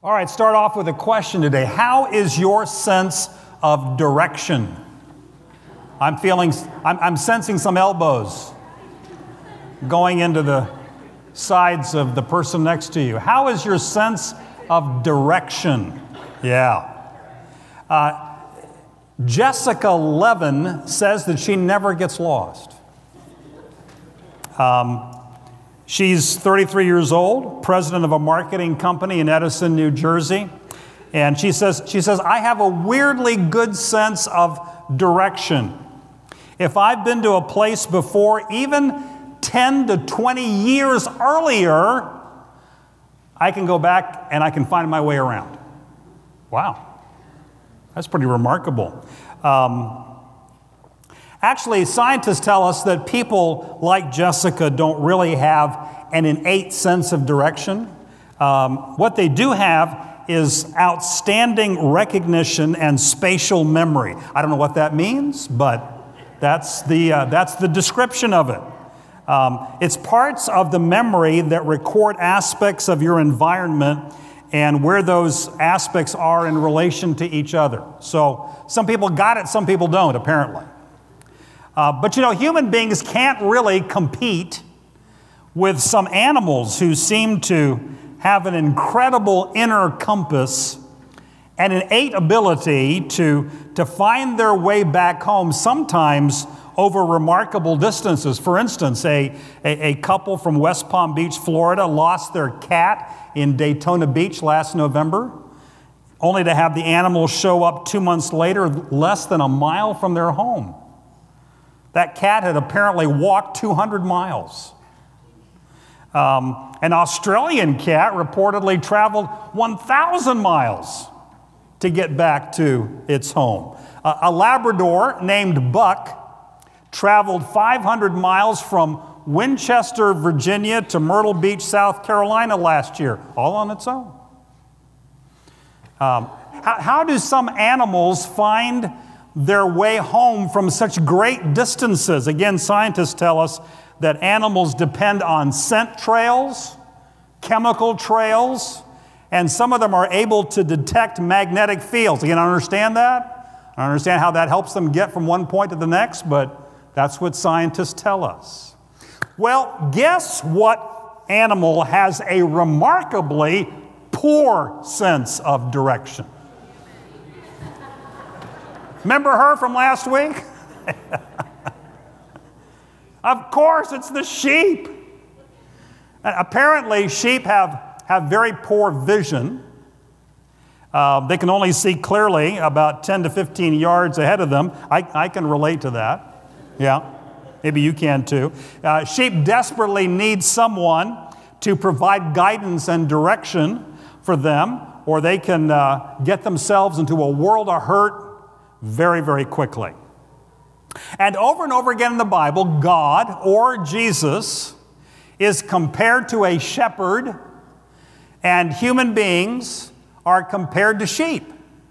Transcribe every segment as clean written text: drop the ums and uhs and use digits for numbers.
All right, start off with a question today. How is your sense of direction? I'm sensing some elbows going into the sides of the person next to you. How is your sense of direction? Yeah. Jessica Levin says that she never gets lost. She's 33 years old, president of a marketing company in Edison, New Jersey. And she says, I have a weirdly good sense of direction. If I've been to a place before, even 10 to 20 years earlier, I can go back and I can find my way around. Wow, that's pretty remarkable. Actually, scientists tell us that people like Jessica don't really have an innate sense of direction. What they do have is outstanding recognition and spatial memory. I don't know what that means, but that's the description of it. It's parts of the memory that record aspects of your environment and where those aspects are in relation to each other. So some people got it, some people don't, apparently. But human beings can't really compete with some animals who seem to have an incredible inner compass and an innate ability to find their way back home, sometimes over remarkable distances. For instance, a couple from West Palm Beach, Florida, lost their cat in Daytona Beach last November, only to have the animal show up 2 months later, less than a mile from their home. That cat had apparently walked 200 miles. An Australian cat reportedly traveled 1,000 miles to get back to its home. A Labrador named Buck traveled 500 miles from Winchester, Virginia to Myrtle Beach, South Carolina last year, all on its own. How do some animals find their way home from such great distances? Again, scientists tell us that animals depend on scent trails, chemical trails, and some of them are able to detect magnetic fields. Again, I understand that. I understand how that helps them get from one point to the next, but that's what scientists tell us. Well, guess what animal has a remarkably poor sense of direction? Remember her from last week? Of course, it's the sheep. Apparently, sheep have very poor vision. They can only see clearly about 10 to 15 yards ahead of them. I can relate to that. Yeah, maybe you can too. Sheep desperately need someone to provide guidance and direction for them, or they can get themselves into a world of hurt very, very quickly. And over again in the Bible, God or Jesus is compared to a shepherd, and human beings are compared to sheep.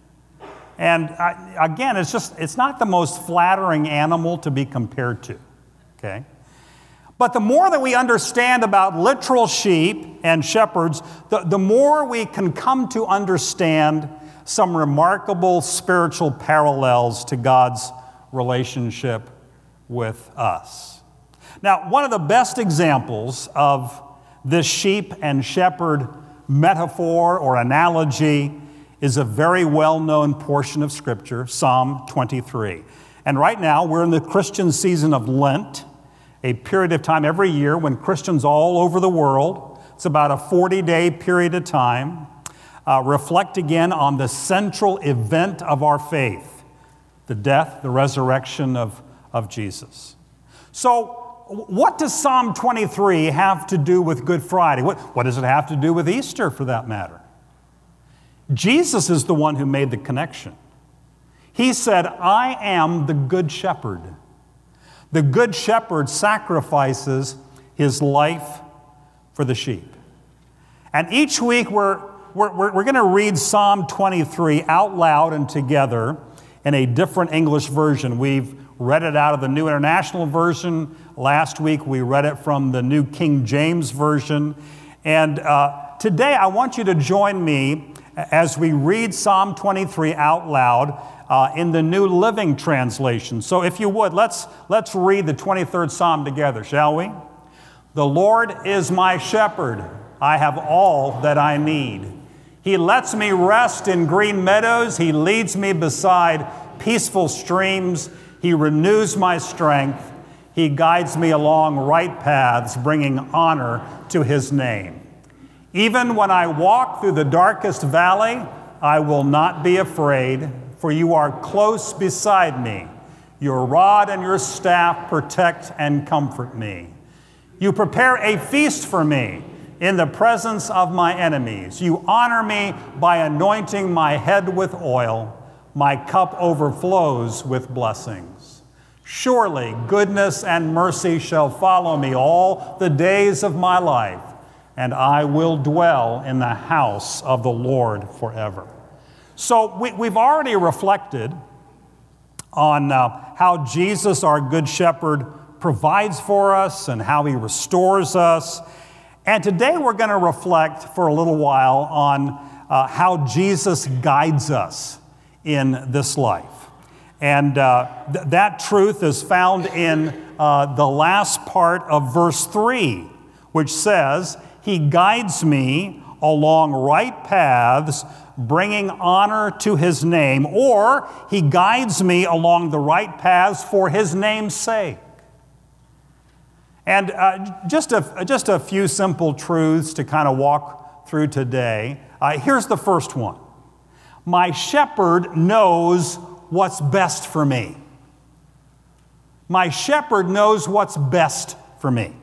And again, it's not the most flattering animal to be compared to, okay? But the more that we understand about literal sheep and shepherds, the more we can come to understand some remarkable spiritual parallels to God's relationship with us. Now, one of the best examples of this sheep and shepherd metaphor or analogy is a very well-known portion of Scripture, Psalm 23. And right now, we're in the Christian season of Lent, a period of time every year when Christians all over the world, it's about a 40-day period of time, reflect again on the central event of our faith, the death, the resurrection of Jesus. So, what does Psalm 23 have to do with Good Friday? What does it have to do with Easter, for that matter? Jesus is the one who made the connection. He said, I am the good shepherd. The good shepherd sacrifices his life for the sheep. And each week we're going to read Psalm 23 out loud and together in a different English version. We've read it out of the New International Version. Last week we read it from the New King James Version. And today I want you to join me as we read Psalm 23 out loud in the New Living Translation. So if you would, let's read the 23rd Psalm together, shall we? The Lord is my shepherd. I have all that I need. He lets me rest in green meadows. He leads me beside peaceful streams. He renews my strength. He guides me along right paths, bringing honor to His name. Even when I walk through the darkest valley, I will not be afraid, for you are close beside me. Your rod and your staff protect and comfort me. You prepare a feast for me in the presence of my enemies. You honor me by anointing my head with oil. My cup overflows with blessings. Surely goodness and mercy shall follow me all the days of my life, and I will dwell in the house of the Lord forever. So we've already reflected on how Jesus, our Good Shepherd, provides for us and how He restores us. And today we're going to reflect for a little while on how Jesus guides us in this life. And that truth is found in the last part of verse 3, which says, He guides me along right paths, bringing honor to His name, or He guides me along the right paths for His name's sake. And just a few simple truths to kind of walk through today. Here's the first one. My shepherd knows what's best for me. My shepherd knows what's best for me.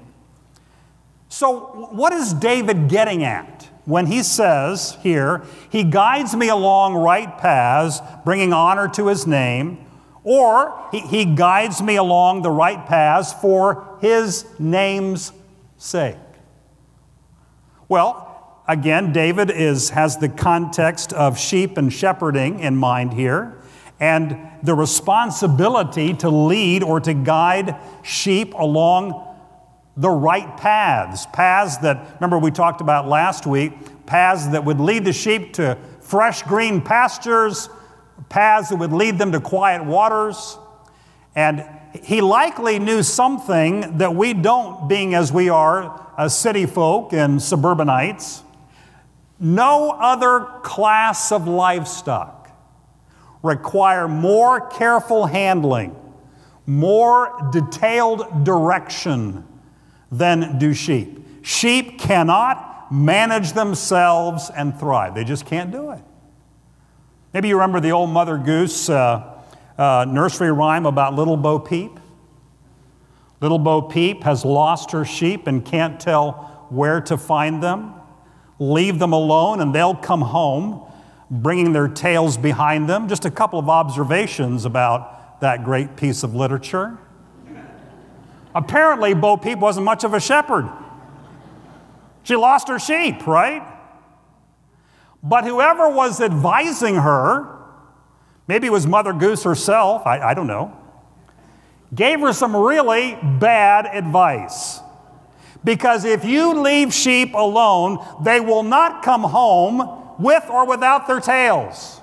So what is David getting at when he says here, He guides me along right paths, bringing honor to His name, or he guides me along the right paths for His name's sake? Well, again, David has the context of sheep and shepherding in mind here, and the responsibility to lead or to guide sheep along the right paths. Paths that, remember we talked about last week, paths that would lead the sheep to fresh green pastures, paths that would lead them to quiet waters. And he likely knew something that we don't, being as we are city folk and suburbanites. No other class of livestock require more careful handling, more detailed direction than do sheep. Sheep cannot manage themselves and thrive. They just can't do it. Maybe you remember the old Mother Goose nursery rhyme about Little Bo Peep. Little Bo Peep has lost her sheep and can't tell where to find them. Leave them alone and they'll come home, bringing their tails behind them. Just a couple of observations about that great piece of literature. Apparently, Bo Peep wasn't much of a shepherd. She lost her sheep, right? But whoever was advising her, maybe it was Mother Goose herself, I don't know, gave her some really bad advice. Because if you leave sheep alone, they will not come home with or without their tails.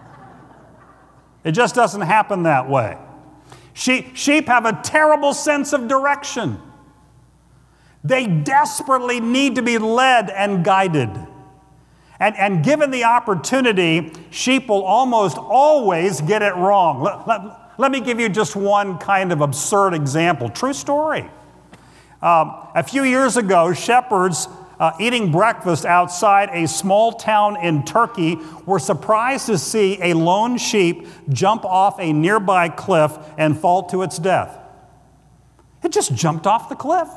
It just doesn't happen that way. Sheep have a terrible sense of direction. They desperately need to be led and guided. And given the opportunity, sheep will almost always get it wrong. Let me give you just one kind of absurd example. True story. A few years ago, shepherds eating breakfast outside a small town in Turkey were surprised to see a lone sheep jump off a nearby cliff and fall to its death. It just jumped off the cliff.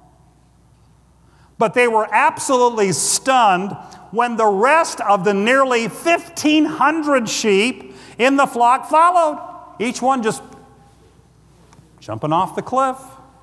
But they were absolutely stunned when the rest of the nearly 1,500 sheep in the flock followed, each one just jumping off the cliff.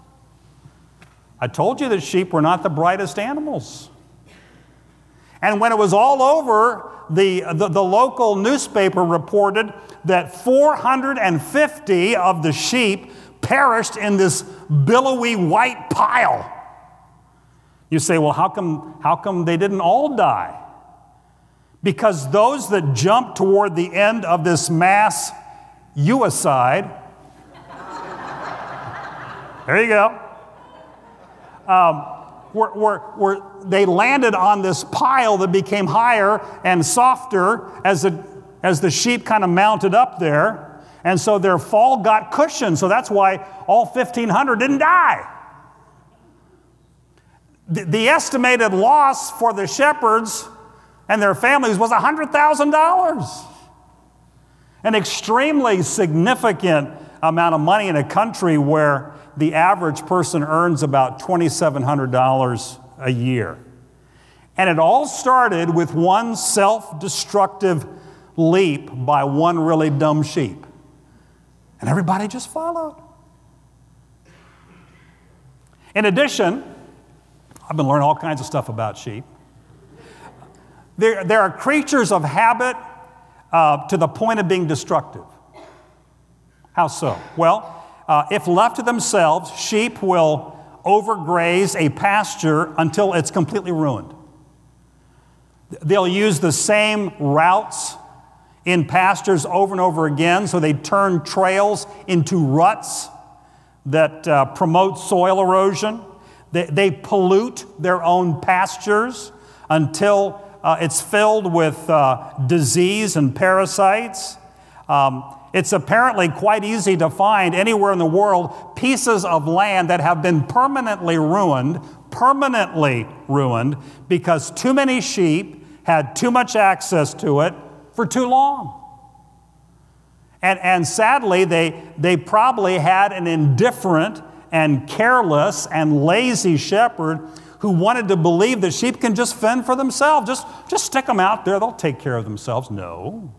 I told you that sheep were not the brightest animals. And when it was all over, the local newspaper reported that 450 of the sheep perished in this billowy white pile. You say, well, how come they didn't all die? Because those that jump toward the end of this mass suicide, there you go, they landed on this pile that became higher and softer as the sheep kind of mounted up there. And so their fall got cushioned. So that's why all 1,500 didn't die. The estimated loss for the shepherds and their families was $100,000. An extremely significant amount of money in a country where the average person earns about $2,700 a year. And it all started with one self-destructive leap by one really dumb sheep. And everybody just followed. In addition, I've been learning all kinds of stuff about sheep. There are creatures of habit to the point of being destructive. How so? Well, if left to themselves, sheep will overgraze a pasture until it's completely ruined. They'll use the same routes in pastures over and over again, so they turn trails into ruts that promote soil erosion. They pollute their own pastures until it's filled with disease and parasites. It's apparently quite easy to find anywhere in the world pieces of land that have been permanently ruined because too many sheep had too much access to it for too long. And sadly, they probably had an indifferent and careless and lazy shepherd who wanted to believe that sheep can just fend for themselves. Just stick them out there, they'll take care of themselves. No.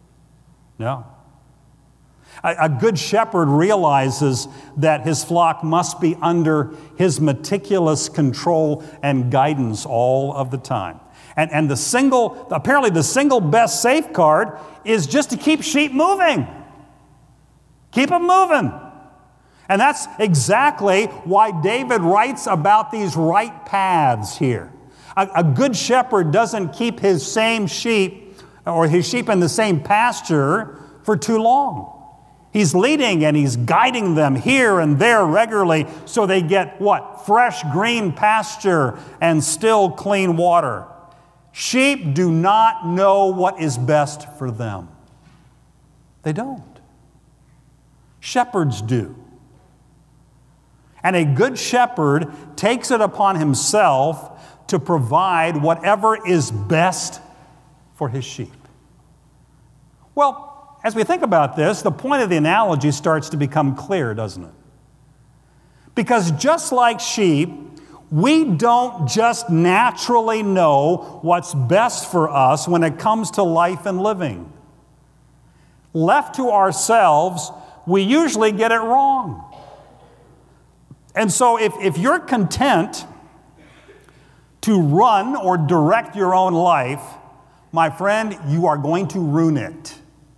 A good shepherd realizes that his flock must be under his meticulous control and guidance all of the time. And apparently the single best safeguard is just to keep sheep moving. Keep them moving. And that's exactly why David writes about these right paths here. A good shepherd doesn't keep his same sheep or his sheep in the same pasture for too long. He's leading and he's guiding them here and there regularly so they get what? Fresh green pasture and still clean water. Sheep do not know what is best for them. They don't. Shepherds do. And a good shepherd takes it upon himself to provide whatever is best for his sheep. Well, as we think about this, the point of the analogy starts to become clear, doesn't it? Because just like sheep, we don't just naturally know what's best for us when it comes to life and living. Left to ourselves, we usually get it wrong. And so if you're content to run or direct your own life, my friend, you are going to ruin it.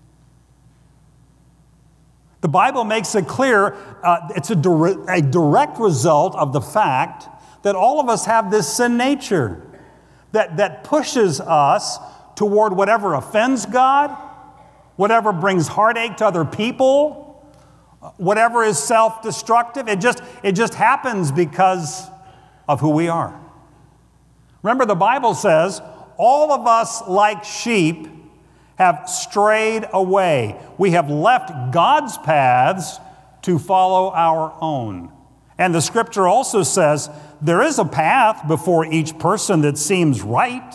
The Bible makes it clear it's a direct result of the fact that all of us have this sin nature that pushes us toward whatever offends God, whatever brings heartache to other people, whatever is self-destructive. It just happens because of who we are. Remember, the Bible says, all of us like sheep have strayed away. We have left God's paths to follow our own. And the scripture also says, there is a path before each person that seems right,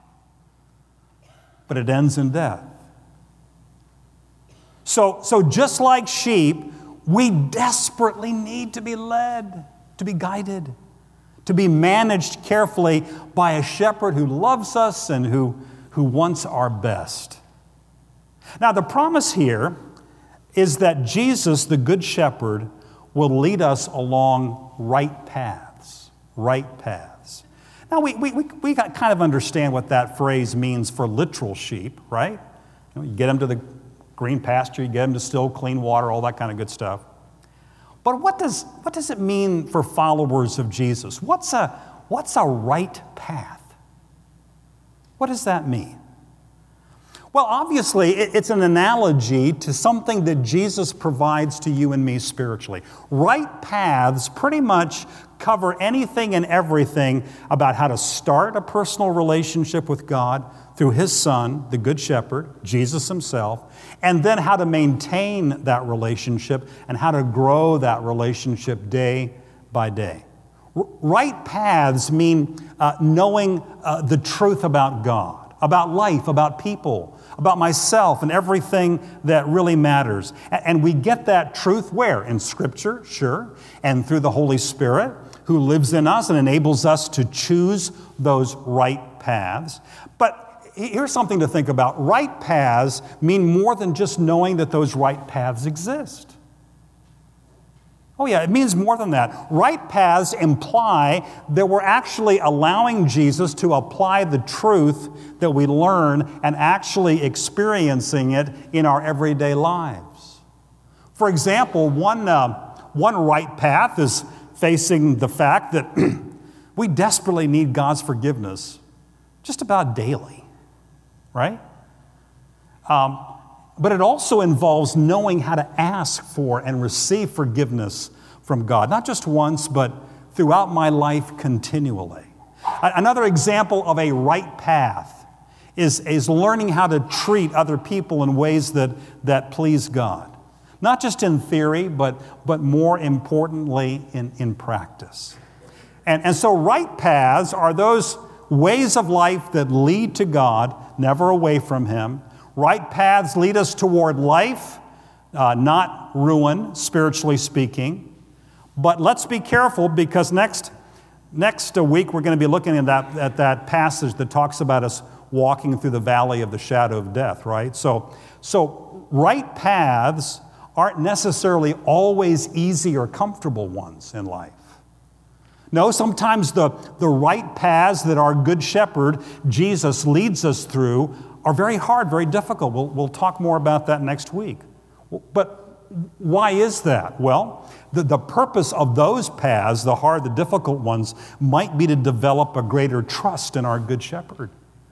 but it ends in death. So just like sheep, we desperately need to be led, to be guided, to be managed carefully by a shepherd who loves us and who wants our best. Now, the promise here is that Jesus, the Good Shepherd, will lead us along right paths, right paths. Now, we kind of understand what that phrase means for literal sheep, right? You get them to the green pasture, you get them to still clean water, all that kind of good stuff. But what does it mean for followers of Jesus? What's a right path? What does that mean? Well, obviously, it's an analogy to something that Jesus provides to you and me spiritually. Right paths pretty much cover anything and everything about how to start a personal relationship with God through His Son, the Good Shepherd, Jesus Himself, and then how to maintain that relationship and how to grow that relationship day by day. Right paths mean knowing the truth about God, about life, about people, about myself and everything that really matters. And we get that truth where? In Scripture, sure, and through the Holy Spirit who lives in us and enables us to choose those right paths. But here's something to think about. Right paths mean more than just knowing that those right paths exist. Oh yeah, it means more than that. Right paths imply that we're actually allowing Jesus to apply the truth that we learn and actually experiencing it in our everyday lives. For example, one right path is facing the fact that we desperately need God's forgiveness just about daily, right? But it also involves knowing how to ask for and receive forgiveness from God, not just once, but throughout my life continually. Another example of a right path is learning how to treat other people in ways that please God. Not just in theory, but more importantly in practice. And so right paths are those ways of life that lead to God, never away from Him. Right paths lead us toward life, not ruin, spiritually speaking. But let's be careful because next week we're going to be looking at that passage that talks about us walking through the valley of the shadow of death, right? So right paths aren't necessarily always easy or comfortable ones in life. No, sometimes the right paths that our Good Shepherd, Jesus, leads us through are very hard, very difficult. We'll talk more about that next week. But why is that? Well, the purpose of those paths, the hard, the difficult ones, might be to develop a greater trust in our Good Shepherd,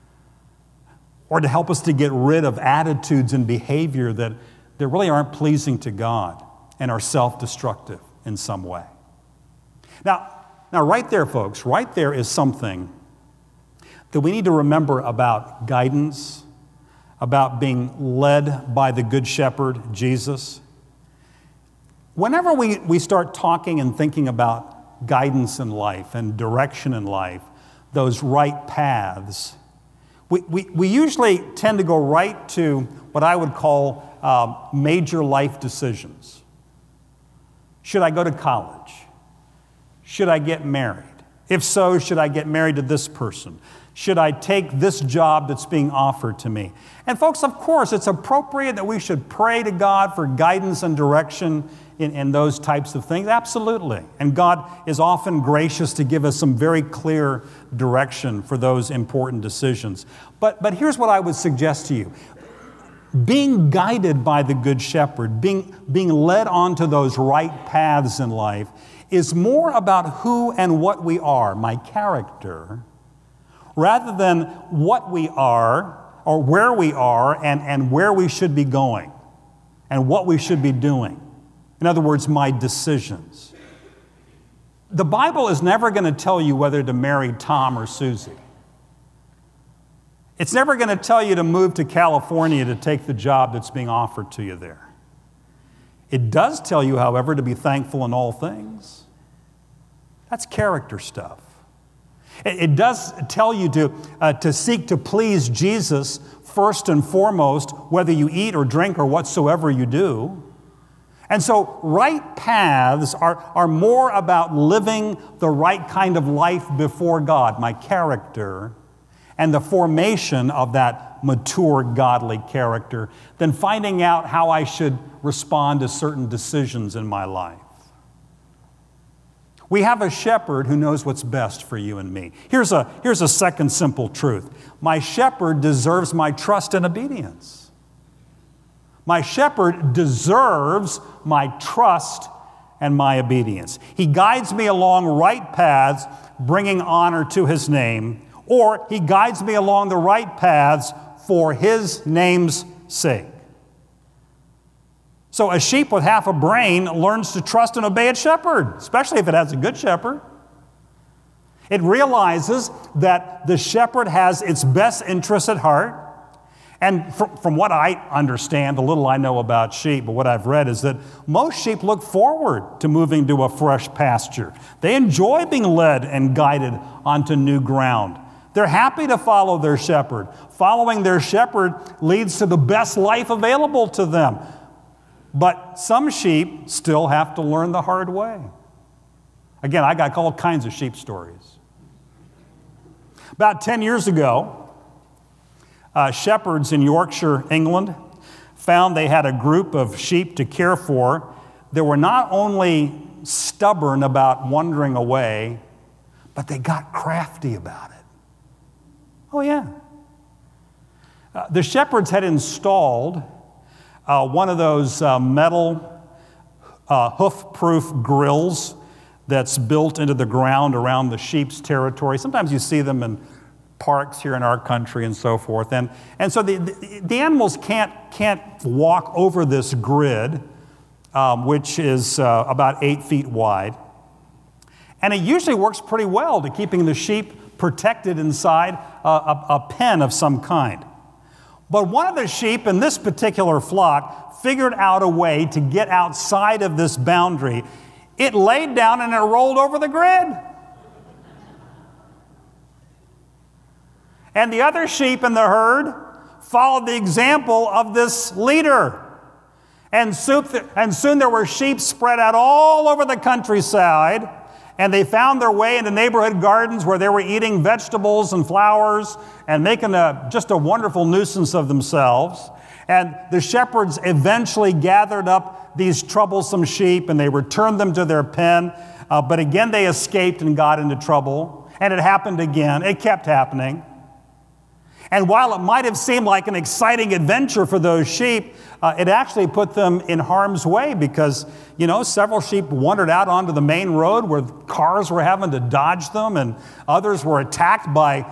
or to help us to get rid of attitudes and behavior that really aren't pleasing to God and are self-destructive in some way. Now right there, folks, right there is something that we need to remember about guidance, about being led by the Good Shepherd, Jesus. Whenever we start talking and thinking about guidance in life and direction in life, those right paths, we usually tend to go right to what I would call major life decisions. Should I go to college? Should I get married? If so, should I get married to this person? Should I take this job that's being offered to me? And folks, of course, it's appropriate that we should pray to God for guidance and direction in those types of things. Absolutely. And God is often gracious to give us some very clear direction for those important decisions. But here's what I would suggest to you. Being guided by the Good Shepherd, being led onto those right paths in life, is more about who and what we are, my character, rather than what we are or where we are and where we should be going and what we should be doing. In other words, my decisions. The Bible is never going to tell you whether to marry Tom or Susie. It's never going to tell you to move to California to take the job that's being offered to you there. It does tell you, however, to be thankful in all things. That's character stuff. It does tell you to seek to please Jesus first and foremost, whether you eat or drink or whatsoever you do. And so right paths are more about living the right kind of life before God, my character, and the formation of that mature godly character, than finding out how I should respond to certain decisions in my life. We have a shepherd who knows what's best for you and me. Here's a second simple truth. My shepherd deserves my trust and obedience. My shepherd deserves my trust and my obedience. He guides me along right paths, bringing honor to His name, or He guides me along the right paths for his name's sake. So a sheep with half a brain learns to trust and obey its shepherd, especially if it has a good shepherd. It realizes that the shepherd has its best interests at heart. And from what I understand, the little I know about sheep, but what I've read is that most sheep look forward to moving to a fresh pasture. They enjoy being led and guided onto new ground. They're happy to follow their shepherd. Following their shepherd leads to the best life available to them. But some sheep still have to learn the hard way. Again, I got all kinds of sheep stories. About 10 years ago, shepherds in Yorkshire, England, found they had a group of sheep to care for that were not only stubborn about wandering away, but they got crafty about it. Oh, yeah. The shepherds had installed one of those metal hoof-proof grills that's built into the ground around the sheep's territory. Sometimes you see them in parks here in our country and so forth. And so the animals can't walk over this grid, which is about 8 feet wide. And it usually works pretty well to keeping the sheep protected inside a pen of some kind. But one of the sheep in this particular flock figured out a way to get outside of this boundary. It laid down and it rolled over the grid. And the other sheep in the herd followed the example of this leader. And soon there were sheep spread out all over the countryside, and they found their way into neighborhood gardens where they were eating vegetables and flowers and making just a wonderful nuisance of themselves. And the shepherds eventually gathered up these troublesome sheep and they returned them to their pen. But again, they escaped and got into trouble. And it happened again. It kept happening. And while it might have seemed like an exciting adventure for those sheep, it actually put them in harm's way because, several sheep wandered out onto the main road where cars were having to dodge them, and others were attacked by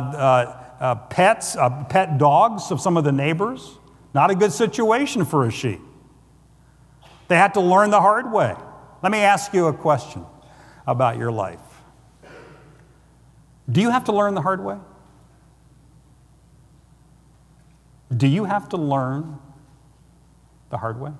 pet dogs of some of the neighbors. Not a good situation for a sheep. They had to learn the hard way. Let me ask you a question about your life. Do you have to learn the hard way? Do you have to learn the hard way?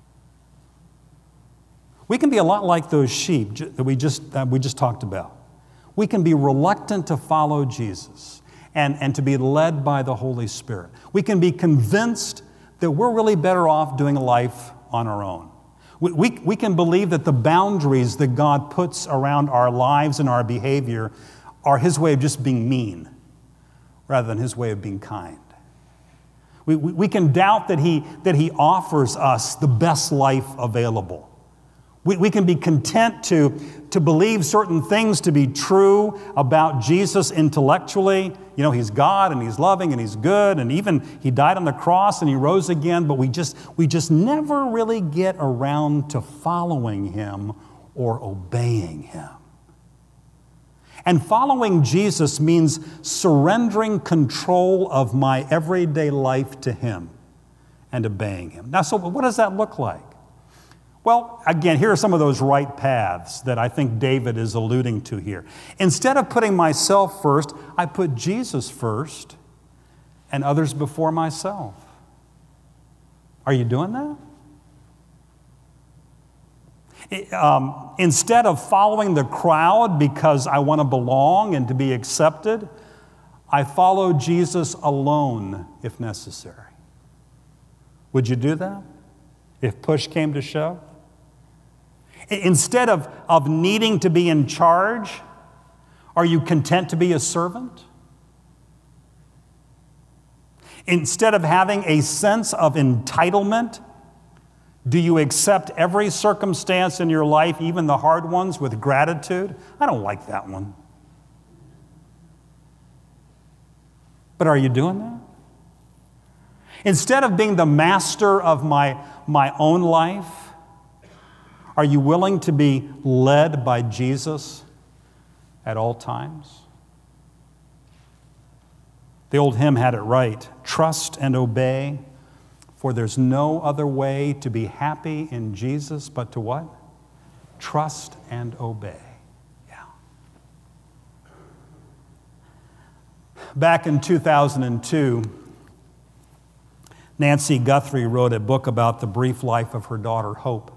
We can be a lot like those sheep that we just talked about. We can be reluctant to follow Jesus and to be led by the Holy Spirit. We can be convinced that we're really better off doing life on our own. We can believe that the boundaries that God puts around our lives and our behavior are His way of just being mean rather than His way of being kind. We can doubt that he offers us the best life available. We can be content to believe certain things to be true about Jesus intellectually. He's God and He's loving and He's good, and even He died on the cross and He rose again, but we just never really get around to following Him or obeying Him. And following Jesus means surrendering control of my everyday life to Him and obeying Him. Now, so what does that look like? Well, again, here are some of those right paths that I think David is alluding to here. Instead of putting myself first, I put Jesus first and others before myself. Are you doing that? Instead of following the crowd because I want to belong and to be accepted, I follow Jesus alone if necessary. Would you do that if push came to shove? Instead of needing to be in charge, are you content to be a servant? Instead of having a sense of entitlement, do you accept every circumstance in your life, even the hard ones, with gratitude? I don't like that one. But are you doing that? Instead of being the master of my own life, are you willing to be led by Jesus at all times? The old hymn had it right. Trust and obey, for there's no other way to be happy in Jesus but to what? Trust and obey. Yeah. Back in 2002, Nancy Guthrie wrote a book about the brief life of her daughter, Hope.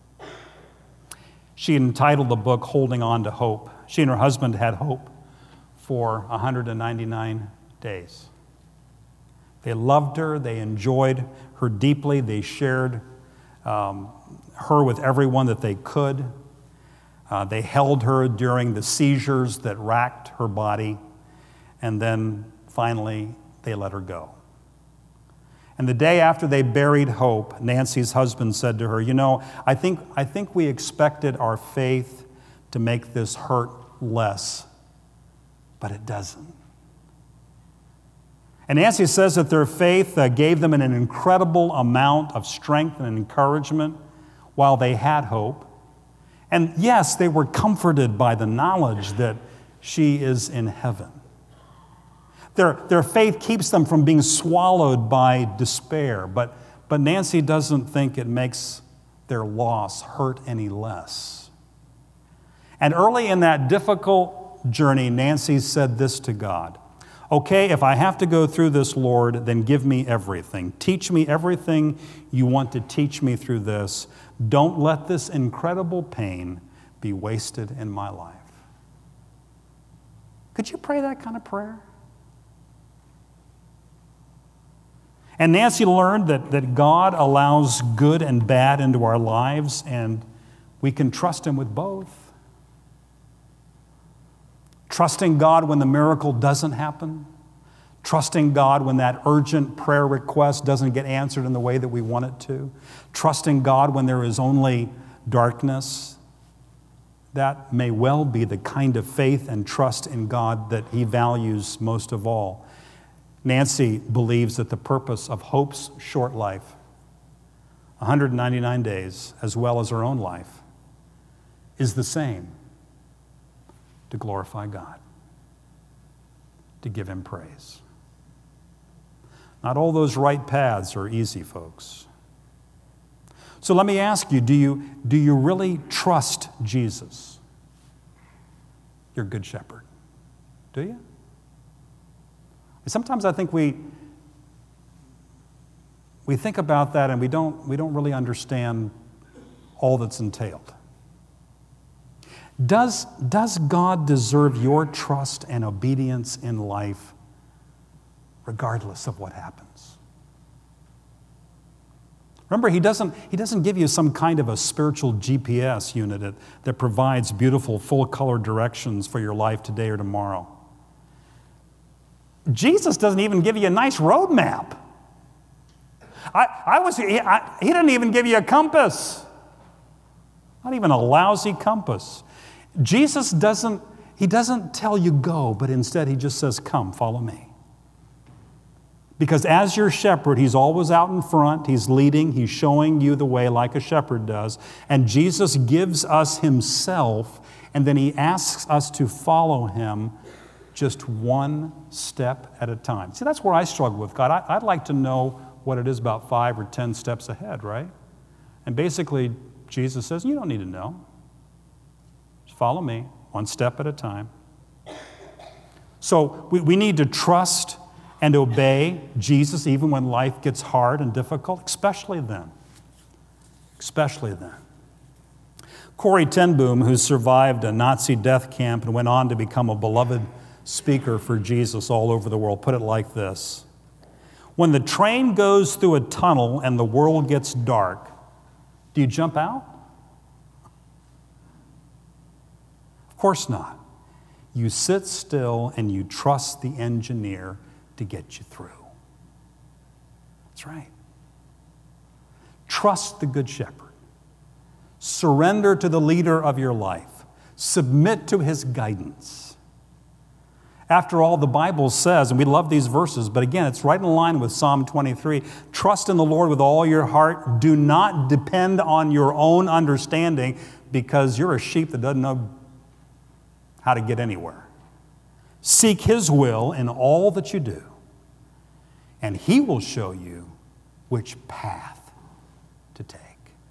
She entitled the book, Holding On to Hope. She and her husband had Hope for 199 days. They loved her. They enjoyed her deeply. They shared her with everyone that they could. They held her during the seizures that racked her body. And then finally, they let her go. And the day after they buried Hope, Nancy's husband said to her, I think we expected our faith to make this hurt less, but it doesn't. And Nancy says that their faith gave them an incredible amount of strength and encouragement while they had hope. And yes, they were comforted by the knowledge that she is in heaven. Their faith keeps them from being swallowed by despair, but Nancy doesn't think it makes their loss hurt any less. And early in that difficult journey, Nancy said this to God: okay, if I have to go through this, Lord, then give me everything. Teach me everything you want to teach me through this. Don't let this incredible pain be wasted in my life. Could you pray that kind of prayer? And Nancy learned that God allows good and bad into our lives, and we can trust Him with both. Trusting God when the miracle doesn't happen. Trusting God when that urgent prayer request doesn't get answered in the way that we want it to. Trusting God when there is only darkness. That may well be the kind of faith and trust in God that He values most of all. Nancy believes that the purpose of Hope's short life, 199 days, as well as her own life, is the same: to glorify God, to give Him praise. Not all those right paths are easy, folks. So let me ask you, do you really trust Jesus, your good shepherd? Do you? Sometimes I think we think about that and we don't really understand all that's entailed. Does God deserve your trust and obedience in life regardless of what happens? Remember, He doesn't give you some kind of a spiritual GPS unit that provides beautiful full-color directions for your life today or tomorrow. Jesus doesn't even give you a nice road map. He didn't even give you a compass. Not even a lousy compass. Jesus doesn't tell you go, but instead He just says, come, follow me. Because as your shepherd, He's always out in front. He's leading. He's showing you the way like a shepherd does. And Jesus gives us Himself, and then He asks us to follow Him just one step at a time. See, that's where I struggle with God. I'd like to know what it is about 5 or 10 steps ahead, right? And basically, Jesus says, you don't need to know. Just follow me, one step at a time. So we need to trust and obey Jesus even when life gets hard and difficult, especially then. Especially then. Corrie ten Boom, who survived a Nazi death camp and went on to become a beloved speaker for Jesus all over the world, put it like this: when the train goes through a tunnel and the world gets dark, do you jump out? Of course not. You sit still and you trust the engineer to get you through. That's right. Trust the Good Shepherd. Surrender to the leader of your life. Submit to His guidance. After all, the Bible says, and we love these verses, but again, it's right in line with Psalm 23, trust in the Lord with all your heart. Do not depend on your own understanding, because you're a sheep that doesn't know how to get anywhere. Seek His will in all that you do, and he will show you which path to take.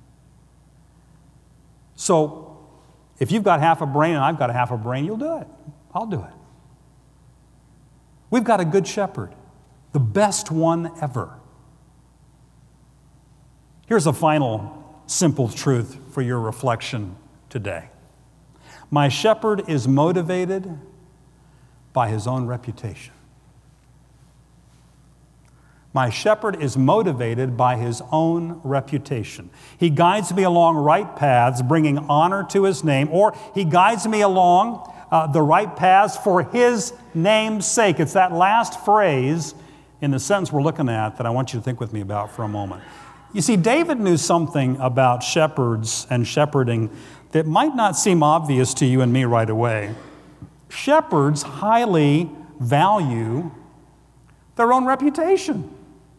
So, if you've got half a brain and I've got a half a brain, you'll do it. I'll do it. We've got a good shepherd, the best one ever. Here's a final simple truth for your reflection today. My shepherd is motivated by his own reputation. My shepherd is motivated by his own reputation. He guides me along right paths, bringing honor to his name, or he guides me along the right paths for his name's sake. It's that last phrase in the sentence we're looking at that I want you to think with me about for a moment. You see, David knew something about shepherds and shepherding that might not seem obvious to you and me right away. Shepherds highly value their own reputation.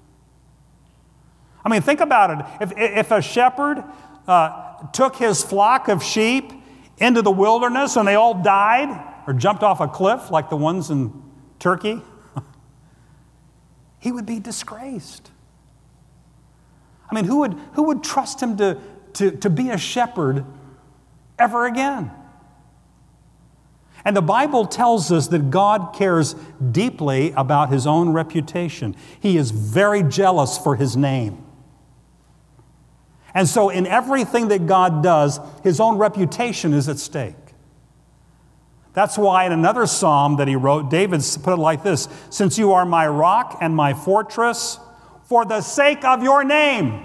I mean, think about it. If a shepherd took his flock of sheep into the wilderness and they all died or jumped off a cliff like the ones in Turkey, he would be disgraced. I mean, who would trust him to be a shepherd ever again? And the Bible tells us that God cares deeply about his own reputation. He is very jealous for his name. And so in everything that God does, his own reputation is at stake. That's why in another psalm that he wrote, David put it like this: "Since you are my rock and my fortress, for the sake of your name,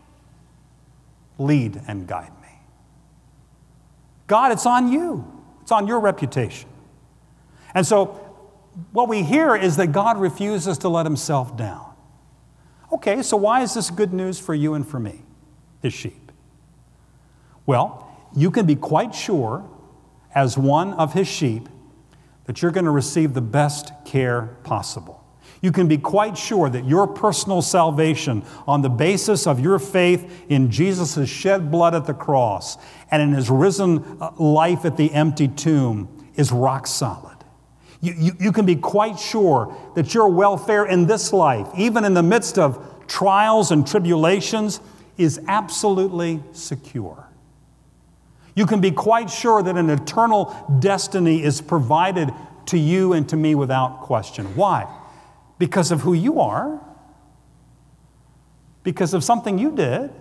lead and guide me." God, it's on you. It's on your reputation. And so what we hear is that God refuses to let himself down. Okay, so why is this good news for you and for me, his sheep? Well, you can be quite sure, as one of his sheep, that you're going to receive the best care possible. You can be quite sure that your personal salvation, on the basis of your faith in Jesus' shed blood at the cross and in his risen life at the empty tomb, is rock solid. You can be quite sure that your welfare in this life, even in the midst of trials and tribulations, is absolutely secure. You can be quite sure that an eternal destiny is provided to you and to me without question. Why? Because of who you are? Because of something you did?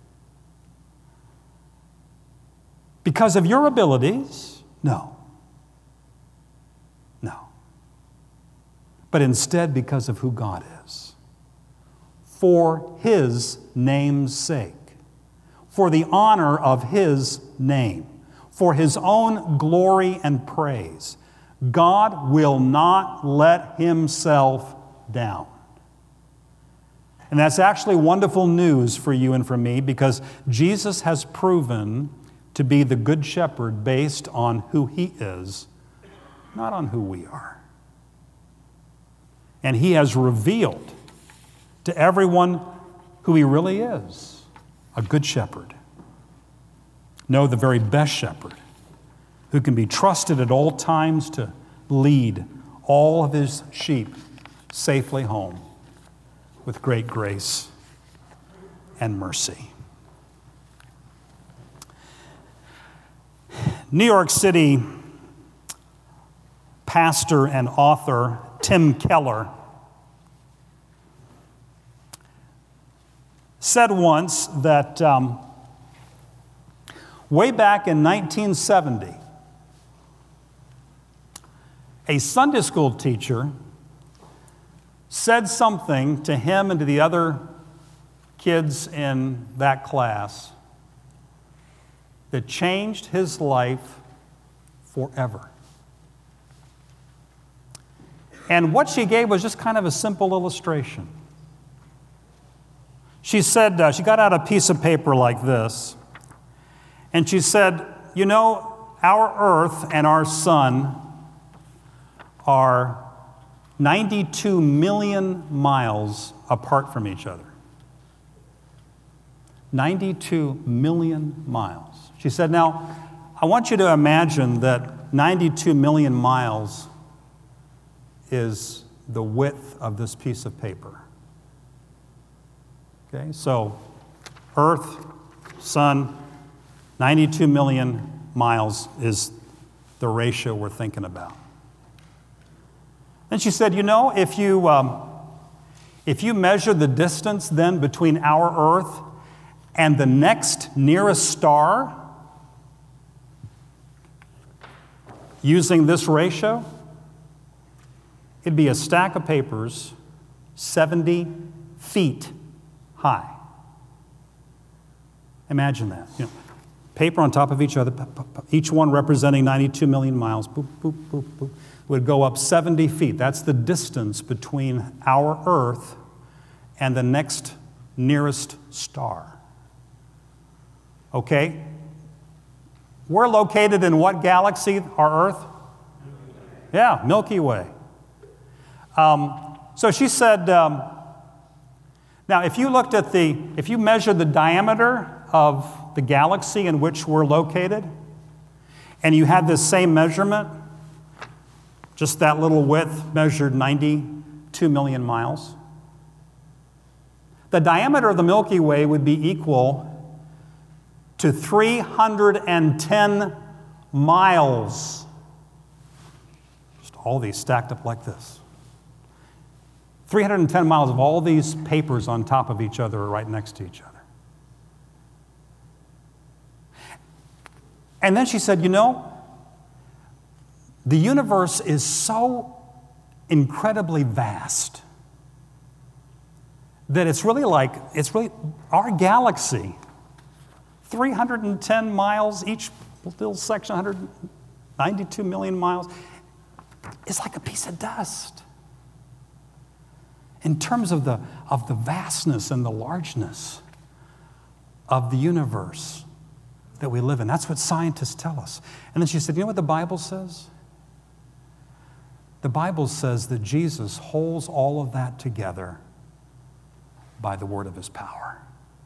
Because of your abilities? No. No. But instead because of who God is. For his name's sake. For the honor of his name. For his own glory and praise. God will not let himself down. And that's actually wonderful news for you and for me, because Jesus has proven to be the good shepherd based on who he is, not on who we are. And he has revealed to everyone who he really is, a good shepherd. No, the very best shepherd, who can be trusted at all times to lead all of his sheep safely home with great grace and mercy. New York City pastor and author Tim Keller said once that way back in 1970, a Sunday school teacher said something to him and to the other kids in that class that changed his life forever. And what she gave was just kind of a simple illustration. She said, she got out a piece of paper like this, and she said, "You know, our earth and our sun are 92 million miles apart from each other." 92 million miles. She said, now, I want you to imagine that 92 million miles is the width of this piece of paper. Okay, so Earth, Sun, 92 million miles is the ratio we're thinking about. And she said, you know, if you measure the distance then between our Earth and the next nearest star using this ratio, it'd be a stack of papers 70 feet high. Imagine that. You know, paper on top of each other, each one representing 92 million miles, boop, boop, boop, boop, would go up 70 feet. That's the distance between our Earth and the next nearest star. Okay? We're located in what galaxy, our Earth? Yeah, Milky Way. So she said, now if you measure the diameter of the galaxy in which we're located, and you had this same measurement, just that little width measured 92 million miles, the diameter of the Milky Way would be equal to 310 miles. Just all these stacked up like this. 310 miles of all these papers on top of each other are right next to each other. And then she said, you know, the universe is so incredibly vast that it's really our galaxy, 310 miles, each little section, 192 million miles, is like a piece of dust. In terms of the vastness and the largeness of the universe that we live in. That's what scientists tell us. And then she said, you know what the Bible says? The Bible says that Jesus holds all of that together by the word of his power.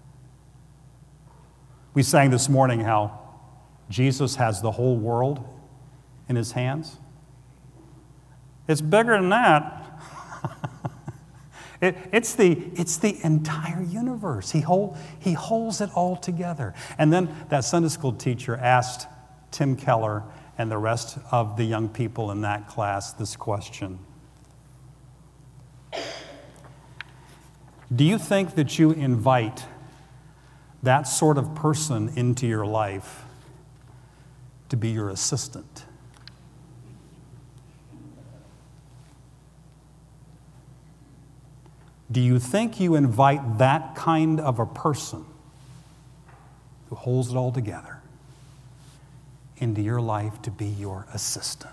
We sang this morning how Jesus has the whole world in his hands. It's bigger than that. It's the entire universe. He holds it all together. And then that Sunday school teacher asked Tim Keller and the rest of the young people in that class this question. Do you think that you invite that sort of person into your life to be your assistant? Do you think you invite that kind of a person who holds it all together into your life to be your assistant?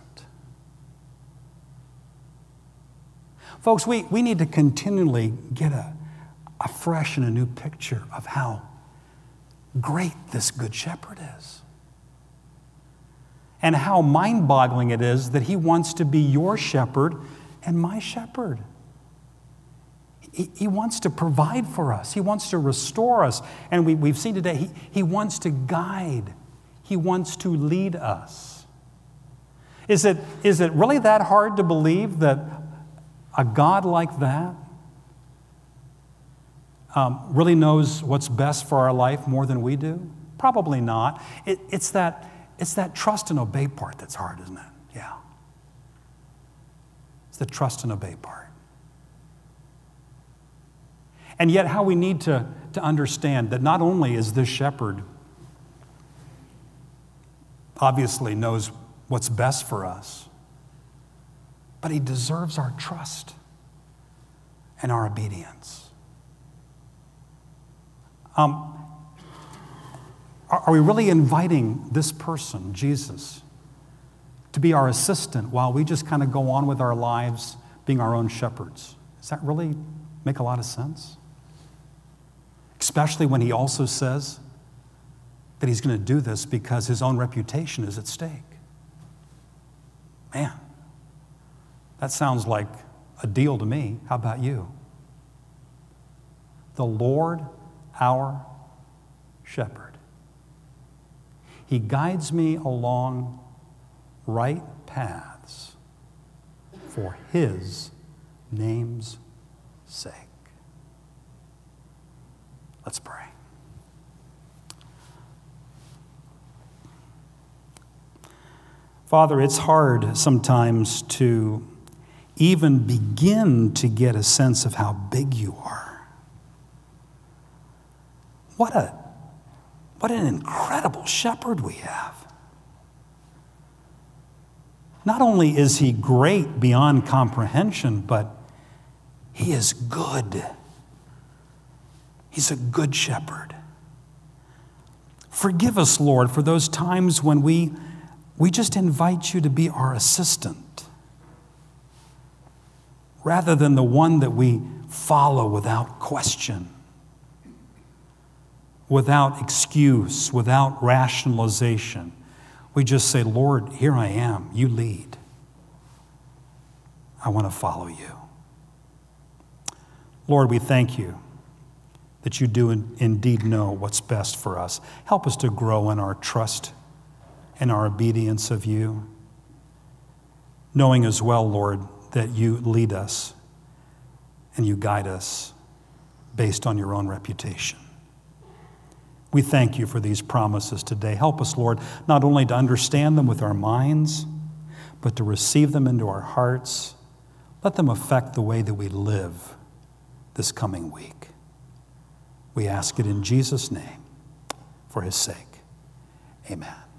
Folks, we need to continually get a fresh and a new picture of how great this Good Shepherd is. And how mind-boggling it is that he wants to be your shepherd and my shepherd. He wants to provide for us. He wants to restore us. And we've seen today, he wants to guide. He wants to lead us. Is it really that hard to believe that a God like that really knows what's best for our life more than we do? Probably not. It's that trust and obey part that's hard, isn't it? Yeah. It's the trust and obey part. And yet how we need to understand that not only is this shepherd obviously knows what's best for us, but he deserves our trust and our obedience. Are we really inviting this person, Jesus, to be our assistant while we just kind of go on with our lives being our own shepherds? Does that really make a lot of sense? Especially when he also says that he's going to do this because his own reputation is at stake. Man, that sounds like a deal to me. How about you? The Lord, our shepherd. He guides me along right paths for his name's sake. Let's pray. Father, it's hard sometimes to even begin to get a sense of how big you are. What an incredible shepherd we have. Not only is he great beyond comprehension, but he is good. He's a good shepherd. Forgive us, Lord, for those times when we just invite you to be our assistant, rather than the one that we follow without question, without excuse, without rationalization. We just say, Lord, here I am. You lead. I want to follow you. Lord, we thank you that you do indeed know what's best for us. Help us to grow in our trust and our obedience of you, knowing as well, Lord, that you lead us and you guide us based on your own reputation. We thank you for these promises today. Help us, Lord, not only to understand them with our minds, but to receive them into our hearts. Let them affect the way that we live this coming week. We ask it in Jesus' name, for his sake. Amen.